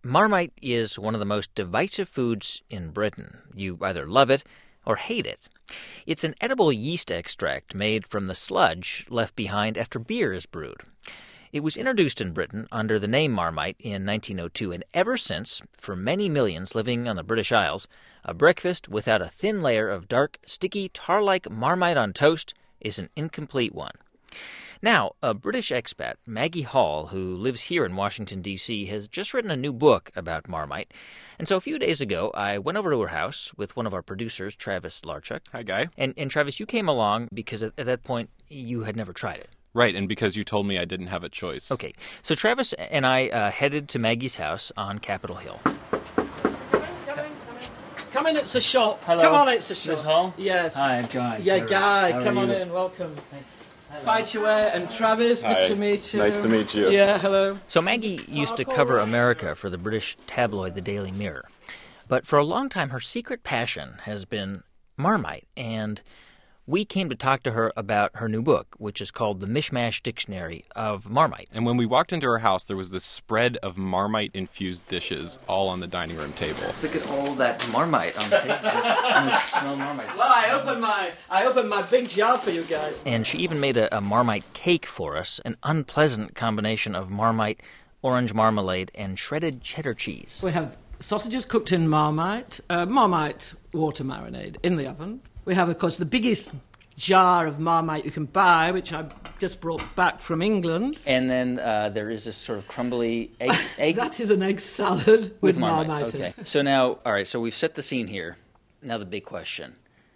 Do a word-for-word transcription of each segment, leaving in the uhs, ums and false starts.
Marmite is one of the most divisive foods in Britain. You either love it or hate it. It's an edible yeast extract made from the sludge left behind after beer is brewed. It was introduced in Britain under the name Marmite in nineteen oh two, and ever since, for many millions living on the British Isles, a breakfast without a thin layer of dark, sticky, tar-like Marmite on toast is an incomplete one. Now, a British expat, Maggie Hall, who lives here in Washington, D C, has just written a new book about Marmite. And so a few days ago, I went over to her house with one of our producers, Travis Larchuk. Hi, Guy. And, and Travis, you came along because at, at that point, you had never tried it. Right, and because you told me I didn't have a choice. Okay, so Travis and I uh, headed to Maggie's house on Capitol Hill. Come in, come in, come in. Come in, it's a shop. Hello. Come on, it's a shop. Miz Hall? Yes. Hi, I'm Guy. Yeah, Guy, How come are on you? in, welcome. Faichue and Travis, good Hi. to meet you. Nice to meet you. Yeah, hello. So Maggie used to cover America for the British tabloid The Daily Mirror. But for a long time, her secret passion has been Marmite. And we came to talk to her about her new book, which is called The Mishmash Dictionary of Marmite. And when we walked into her house, there was this spread of Marmite-infused dishes all on the dining room table. Look at all that Marmite on the table. Just smell Marmite. Well, I opened my I opened my big jar for you guys. And she even made a, a Marmite cake for us, an unpleasant combination of Marmite, orange marmalade, and shredded cheddar cheese. We have sausages cooked in Marmite, uh, Marmite water marinade in the oven. We have, of course, the biggest jar of Marmite you can buy, which I just brought back from England. And then uh, there is this sort of crumbly egg. egg That is an egg salad with, with Marmite. Marmite in Okay. it. So now, all right, so we've set the scene here. Now the big question.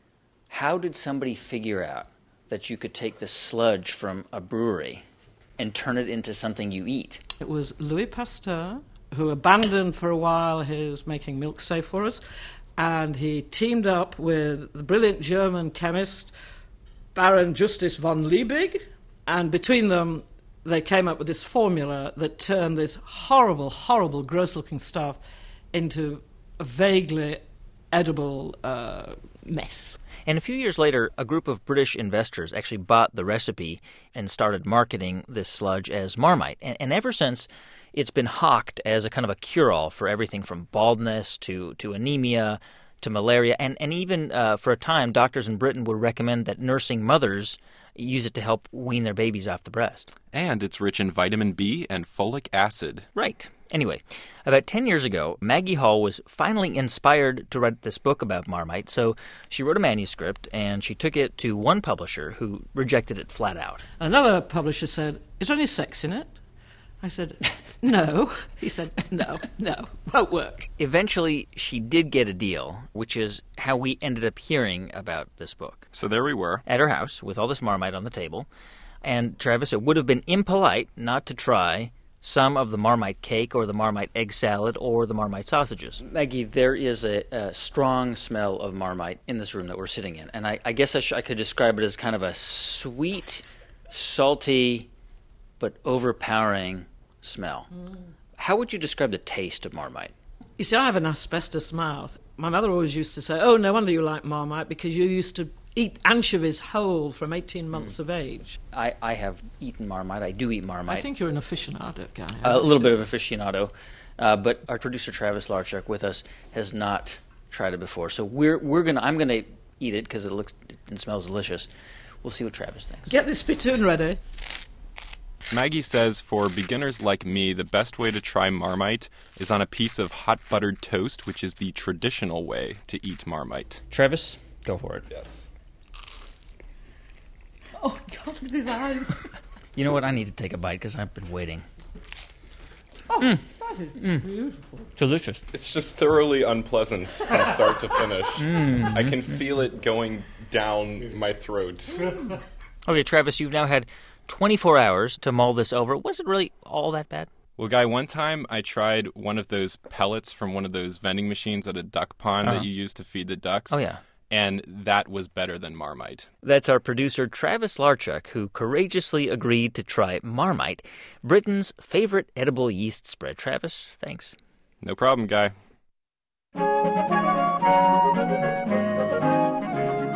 How did somebody figure out that you could take the sludge from a brewery and turn it into something you eat? It was Louis Pasteur, who abandoned for a while his making milk safe for us, and he teamed up with the brilliant German chemist Baron Justus von Liebig, and between them they came up with this formula that turned this horrible, horrible, gross-looking stuff into a vaguely edible uh, mess. And a few years later, a group of British investors actually bought the recipe and started marketing this sludge as Marmite. And, and ever since, it's been hawked as a kind of a cure-all for everything from baldness to, to anemia to malaria. And, and even uh, for a time, doctors in Britain would recommend that nursing mothers use it to help wean their babies off the breast. And it's rich in vitamin B and folic acid. Right. Anyway, about ten years ago, Maggie Hall was finally inspired to write this book about Marmite, so she wrote a manuscript and she took it to one publisher who rejected it flat out. Another publisher said, "Is there any sex in it?" I said, "No." He said, "No, no, won't work." Eventually, she did get a deal, which is how we ended up hearing about this book. So there we were. At her house, with all this Marmite on the table. And, Travis, it would have been impolite not to try some of the Marmite cake or the Marmite egg salad or the Marmite sausages. Maggie, there is a, a strong smell of Marmite in this room that we're sitting in. And I, I guess I, sh- I could describe it as kind of a sweet, salty, but overpowering smell. Mm. How would you describe the taste of Marmite? You see, I have an asbestos mouth. My mother always used to say, "Oh, no wonder you like Marmite, because you used to eat anchovies whole from eighteen months mm. of age." I, I have eaten Marmite. I do eat Marmite. I think you're an aficionado, guy. A little bit of aficionado. Uh, but our producer, Travis Larchuk, with us, has not tried it before. So we're we're gonna I'm gonna eat it because it looks and smells delicious. We'll see what Travis thinks. Get this spittoon ready. Maggie says for beginners like me, the best way to try Marmite is on a piece of hot buttered toast, which is the traditional way to eat Marmite. Travis, go for it. Yes. Oh, God, look at his eyes. You know what? I need to take a bite because I've been waiting. Oh, mm. that is mm. beautiful. Delicious. It's just thoroughly unpleasant from start to finish. Mm. I can feel it going down my throat. Okay, Travis, you've now had twenty-four hours to mull this over. Was it really all that bad? Well, Guy, one time I tried one of those pellets from one of those vending machines at a duck pond uh-huh. that you use to feed the ducks. Oh, yeah. And that was better than Marmite. That's our producer, Travis Larchuk, who courageously agreed to try Marmite, Britain's favorite edible yeast spread. Travis, thanks. No problem, Guy.